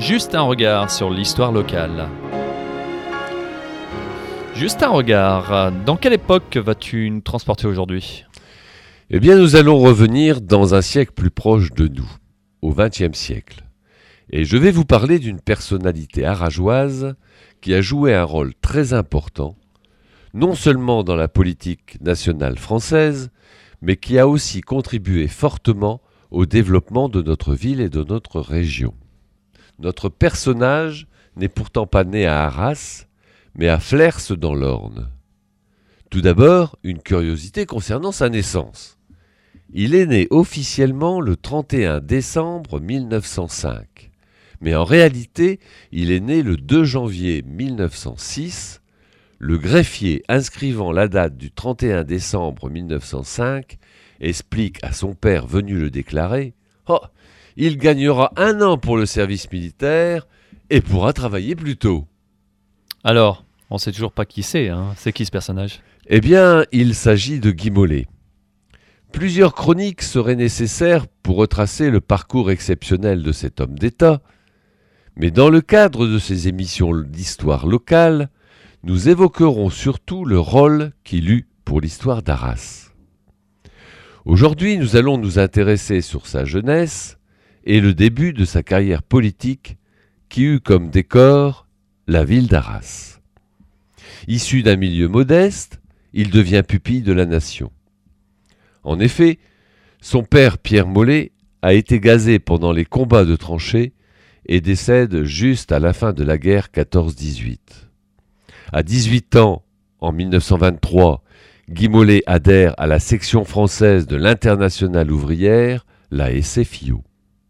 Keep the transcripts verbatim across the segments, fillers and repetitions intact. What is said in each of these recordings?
Juste un regard sur l'histoire locale. Juste un regard, dans quelle époque vas-tu nous transporter aujourd'hui ? Eh bien, nous allons revenir dans un siècle plus proche de nous, au vingtième siècle. Et je vais vous parler d'une personnalité arageoise qui a joué un rôle très important, non seulement dans la politique nationale française, mais qui a aussi contribué fortement au développement de notre ville et de notre région. Notre personnage n'est pourtant pas né à Arras, mais à Flers dans l'Orne. Tout d'abord, une curiosité concernant sa naissance. Il est né officiellement le trente et un décembre mille neuf cent cinq, mais en réalité, il est né le deux janvier mille neuf cent six. Le greffier inscrivant la date du trente et un décembre mille neuf cent cinq explique à son père venu le déclarer « Oh, il gagnera un an pour le service militaire et pourra travailler plus tôt. » Alors, on ne sait toujours pas qui c'est, hein. C'est qui ce personnage ? Eh bien, il s'agit de Guy Mollet. Plusieurs chroniques seraient nécessaires pour retracer le parcours exceptionnel de cet homme d'État, mais dans le cadre de ces émissions d'histoire locale, nous évoquerons surtout le rôle qu'il eut pour l'histoire d'Arras. Aujourd'hui, nous allons nous intéresser sur sa jeunesse et le début de sa carrière politique qui eut comme décor la ville d'Arras. Issu d'un milieu modeste, il devient pupille de la nation. En effet, son père Pierre Mollet a été gazé pendant les combats de tranchées et décède juste à la fin de la guerre quatorze dix-huit. À dix-huit ans, en mille neuf cent vingt-trois, Guy Mollet adhère à la section française de l'Internationale ouvrière, la S F I O.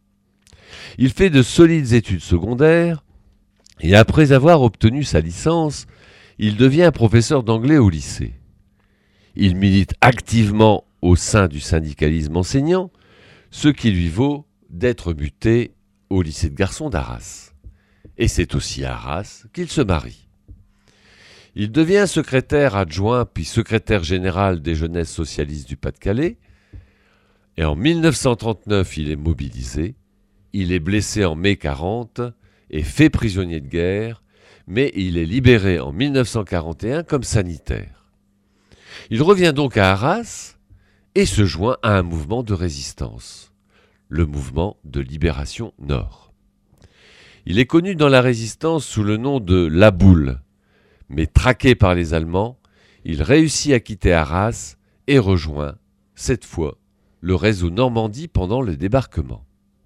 Il fait de solides études secondaires et après avoir obtenu sa licence, il devient professeur d'anglais au lycée. Il milite activement au sein du syndicalisme enseignant, ce qui lui vaut d'être muté au lycée de garçons d'Arras. Et c'est aussi à Arras qu'il se marie. Il devient secrétaire adjoint puis secrétaire général des jeunesses socialistes du Pas-de-Calais. Et en mille neuf cent trente-neuf, il est mobilisé. Il est blessé en mai quarante et fait prisonnier de guerre, mais il est libéré en mille neuf cent quarante et un comme sanitaire. Il revient donc à Arras et se joint à un mouvement de résistance, le mouvement de libération Nord. Il est connu dans la résistance sous le nom de La Boule, mais traqué par les Allemands, il réussit à quitter Arras et rejoint, cette fois, le réseau Normandie pendant le débarquement.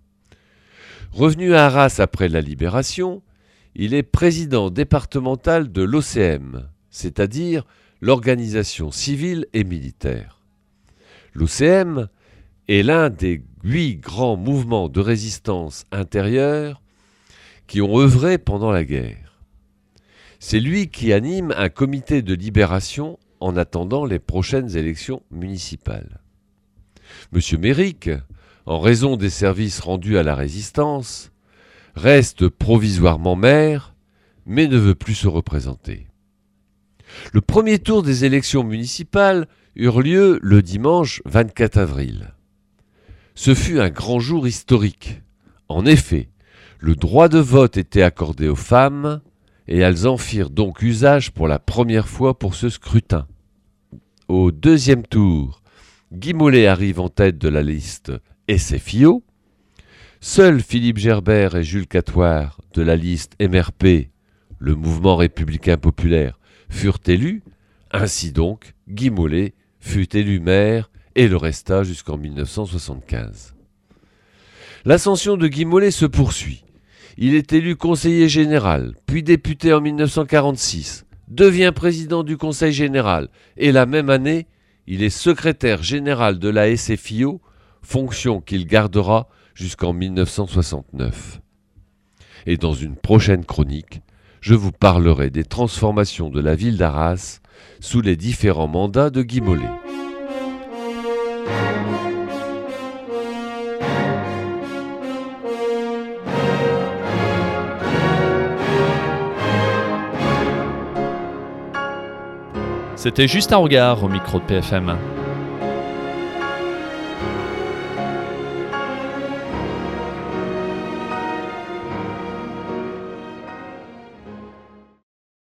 Revenu à Arras après la libération, il est président départemental de l'O C M, c'est-à-dire l'organisation civile et militaire. L'O C M est l'un des huit grands mouvements de résistance intérieure qui ont œuvré pendant la guerre. C'est lui qui anime un comité de libération en attendant les prochaines élections municipales. Monsieur Méric, en raison des services rendus à la résistance, reste provisoirement maire, mais ne veut plus se représenter. Le premier tour des élections municipales eurent lieu le dimanche vingt-quatre avril. Ce fut un grand jour historique. En effet, le droit de vote était accordé aux femmes et elles en firent donc usage pour la première fois pour ce scrutin. Au deuxième tour, Guy Mollet arrive en tête de la liste S F I O. Seuls Philippe Gerbert et Jules Catoire de la liste M R P, le Mouvement républicain populaire, furent élus. Ainsi donc, Guy Mollet fut élu maire et le resta jusqu'en mille neuf cent soixante-quinze. L'ascension de Guy Mollet se poursuit. Il est élu conseiller général, puis député en mille neuf cent quarante-six, devient président du conseil général et la même année, il est secrétaire général de la S F I O, fonction qu'il gardera jusqu'en mille neuf cent soixante-neuf. Et dans une prochaine chronique, je vous parlerai des transformations de la ville d'Arras sous les différents mandats de Guy Mollet. C'était juste un regard au micro de P F M.